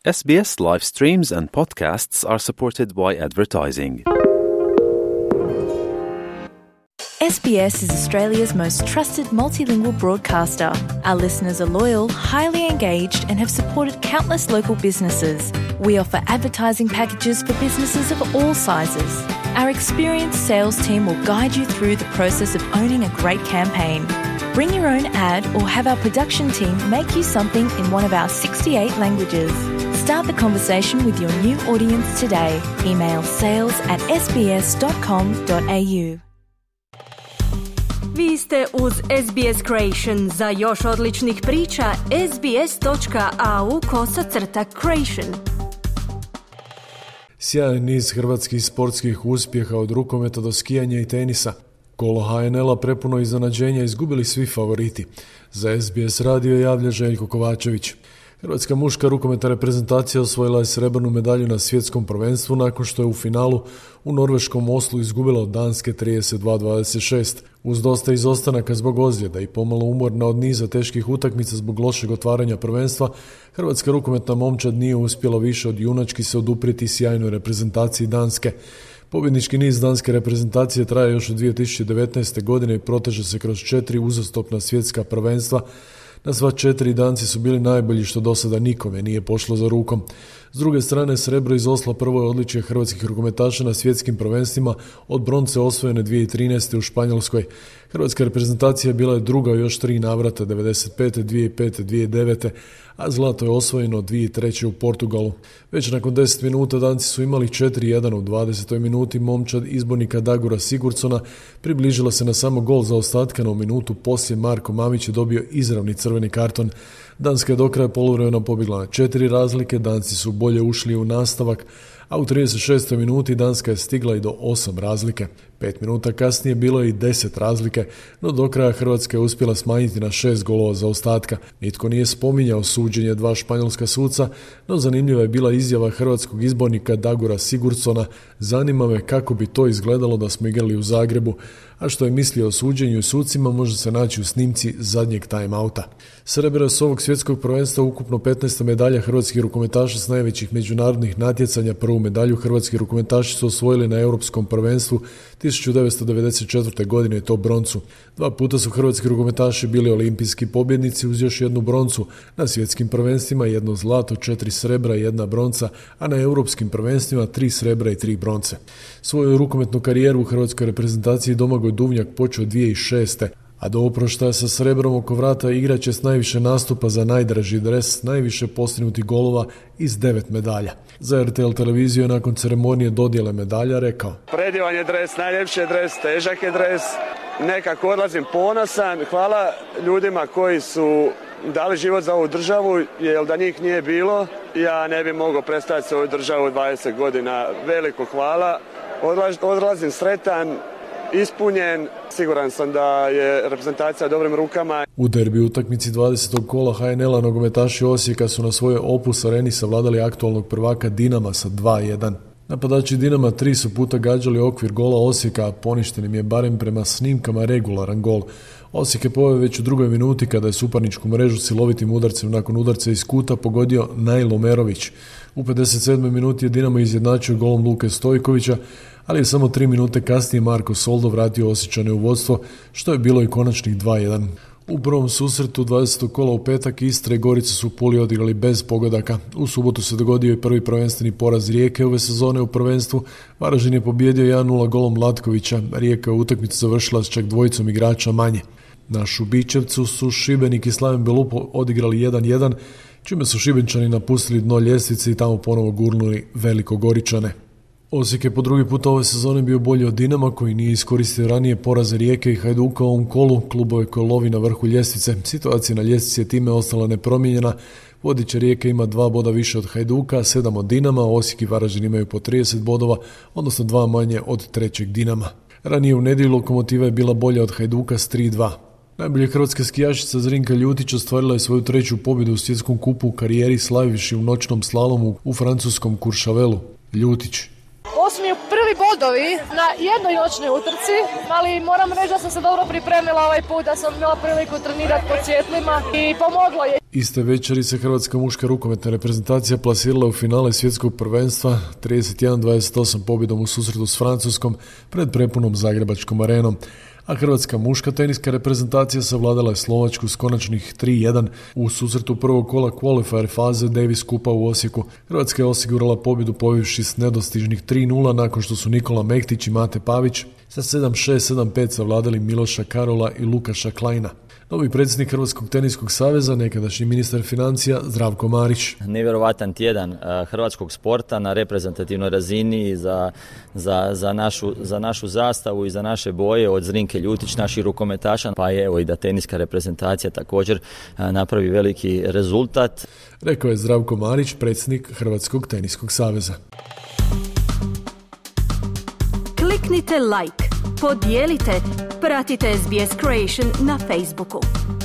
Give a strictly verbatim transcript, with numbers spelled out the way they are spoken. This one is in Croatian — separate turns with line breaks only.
S B S live streams and podcasts are supported by advertising.
S B S is Australia's most trusted multilingual broadcaster. Our listeners are loyal, highly engaged, and have supported countless local businesses. We offer advertising packages for businesses of all sizes. Our experienced sales team will guide you through the process of owning a great campaign. Bring your own ad or have our production team make you something in one of our sixty-eight languages. Start the conversation with your new audience today. Email sales at s b s dot com dot a u.
Vi ste uz S B S Creation. Za još odličnih priča, sbs.au kosacrta creation.
Sjajan niz hrvatskih sportskih uspjeha od rukometa do skijanja i tenisa. Kolo H N L-a prepuno iznenađenja izgubili svi favoriti. Za S B S radio javlja Željko Kovačević. Hrvatska muška rukometna reprezentacija osvojila je srebrnu medalju na svjetskom prvenstvu nakon što je u finalu u norveškom Oslu izgubila od Danske trideset dva dvadeset šest. Uz dosta izostanaka zbog ozljeda i pomalo umorna od niza teških utakmica zbog lošeg otvaranja prvenstva, hrvatska rukometna momčad nije uspjela više od junački se oduprijeti sjajnoj reprezentaciji Danske. Pobjednički niz danske reprezentacije traje još od dvije tisuće devetnaeste. godine i proteže se kroz četiri uzastopna svjetska prvenstva. Na sva četiri Danci su bili najbolji što do sada nikome nije pošlo za rukom. S druge strane, srebro iz Osla prvo je odličje hrvatskih rukometaša na svjetskim prvenstvima od bronce osvojene dvije tisuće trinaeste. u Španjolskoj. Hrvatska reprezentacija bila je druga u još tri navrata, devedeset pete, dvije tisuće pete, dvije tisuće devete. a zlato je osvojeno dvije tisuće treće. u Portugalu. Već nakon deset minuta Danci su imali četiri jedan. u dvadesetoj minuti momčad izbornika Dagura Sigurdsona približila se na samo gol zaostatka, no u minutu poslije Marko Mamić je dobio izravni crveni karton. Danska je do kraja poluvremena pobjegla na četiri razlike, Danci su bolje ušli u nastavak, a u trideset šestoj minuti Danska je stigla i do osam razlike. Pet minuta kasnije bilo je i deset razlike, no do kraja Hrvatska je uspjela smanjiti na šest golova zaostatka. Nitko nije spominjao suđenje dva španjolska suca, no zanimljiva je bila izjava hrvatskog izbornika Dagura Sigurdsona: zanima me kako bi to izgledalo da smo igrali u Zagrebu, a što je mislio o suđenju i sucima može se naći u snimci zadnjeg time-outa. Srebro s ovog svjetskog prvenstva ukupno petnaesta medalja hrvatskih rukometaša s najvećih međunarodnih natjecanja. Prvu medalju hrvatski rukometaši su osvojili na europskom prvenstvu tisuću devetsto devedeset četvrte. godine i to broncu. Dva puta su hrvatski rukometaši bili olimpijski pobjednici uz još jednu broncu. Na svjetskim prvenstvima jedno zlato, četiri srebra i jedna bronca, a na europskim prvenstvima tri srebra i tri bronce. Svoju rukometnu karijeru u hrvatskoj reprezentaciji Domagoj Duvnjak počeo dvije tisuće šeste. a do oproštaja sa srebrom oko vrata igrač je s najviše nastupa za najdraži dres, najviše postignutih golova iz devet medalja. Za R T L televiziju je nakon ceremonije dodjele medalja rekao:
Predivan je dres, najljepši je dres, težak je dres, nekako odlazim ponosan. Hvala ljudima koji su dali život za ovu državu, jer da njih nije bilo, ja ne bi mogao predstaviti svoju državu dvadeset godina. Veliko hvala, odlazim sretan, ispunjen, siguran sam da je reprezentacija dobrim rukama.
U derbi utakmici dvadesetog kola H N L-a nogometaši Osijeka su na svojoj Opus areni savladali aktualnog prvaka Dinama sa dva jedan. Napadači Dinama tri su puta gađali okvir gola Osijeka, a poništen im je barem prema snimkama regularan gol. Osijek je poveo već u drugoj minuti kada je suparničku mrežu silovitim udarcem nakon udarca iz kuta pogodio Najlo Merović. U pedeset sedmoj minuti je Dinamo izjednačio golom Luke Stojkovića, ali je samo tri minute kasnije Marko Soldo vratio Osječane u vodstvo, što je bilo i konačnih dva jedan. U prvom susretu dvadesetog kola u petak Istra i Gorica su u Puli odigrali bez pogodaka. U subotu se dogodio i prvi prvenstveni poraz Rijeke ove sezone u prvenstvu. Varaždin je pobijedio jedan nula golom Latkovića. Rijeka je utakmicu završila s čak dvojicom igrača manje. Na Šubićevcu su Šibenik i Slaven Belup odigrali jedan jedan, čime su Šibenčani napustili dno ljestvice i tamo ponovo gurnuli Velikogoričane. Osijek je po drugi put ove sezone bio bolji od Dinama, koji nije iskoristio ranije poraze Rijeke i Hajduka u ovom kolu, klubove koje lovi na vrhu ljestvice. Situacija na ljestvici je time ostala nepromijenjena. Vodiče Rijeke ima dva boda više od Hajduka, sedam od Dinama, Osijek i Varaždin imaju po trideset bodova, odnosno dva manje od trećeg Dinama. Ranije u nedjelju Lokomotiva je bila bolja od Hajduka s tri dva. Najbolja hrvatska skijašica Zrinka Ljutić ostvarila je svoju treću pobjedu u svjetskom kupu u karijeri slavivši u noćnom slalomu u francuskom Courchavelu. Ljutić:
Ovo su mi prvi bodovi na jednoj noćnoj utrci, ali moram reći da sam se dobro pripremila ovaj put, da sam imala priliku trenirati pod svjetlima i pomoglo je.
Iste večeri se hrvatska muška rukometna reprezentacija plasirala u finale svjetskog prvenstva trideset jedan dvadeset osam pobjedom u susretu s Francuskom pred prepunom Zagrebačkom arenom, a hrvatska muška teniska reprezentacija savladala je Slovačku s konačnih tri jedan u susretu prvog kola qualifier faze Davis Kupa u Osijeku. Hrvatska je osigurala pobjedu pobivši s nedostižnih tri nula nakon što su Nikola Mektić i Mate Pavić sa sedam šest sedam pet savladali Miloša Karola i Lukaša Klajna. Novi predsjednik Hrvatskog teniskog saveza, nekadašnji ministar financija Zdravko Marić.
Nevjerovatan tjedan hrvatskog sporta na reprezentativnoj razini za, za, za, našu, za našu zastavu i za naše boje od Zrinke Ljutić, naših rukometaša, pa je evo i da teniska reprezentacija također napravi veliki rezultat.
Rekao je Zdravko Marić, predsjednik Hrvatskog teniskog saveza.
Kliknite like, podijelite, pratite S B S Creation na Facebooku.